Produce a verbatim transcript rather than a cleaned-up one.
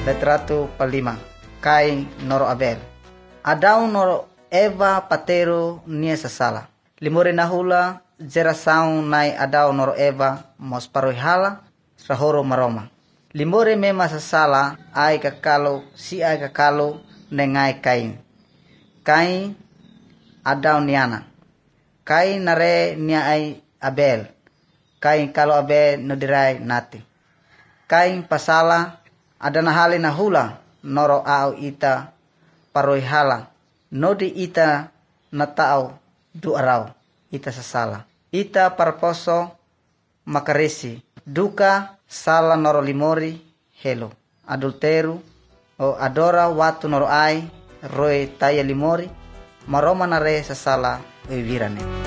Letratu palima. Kain noro Abel. Adau noro Eva patero nia sasala. Limore nahula jera saung nai adau noro Eva mos paroihala rahoro maroma. Limore mema sasala ai kakalo si ai kakalo nengai Kain. Kain adau niana. Kain nare nia ai Abel. Kain kalau Abel nodirai nati. Kain pasala adana hale nahula noro au ita paroihala. Nodi ita natau duarau ita sasala. Ita parposo makaresi duka sala noro limori helo. Adulteru o adora watu noro ai roe taya limori maroma nare sasala wivirane.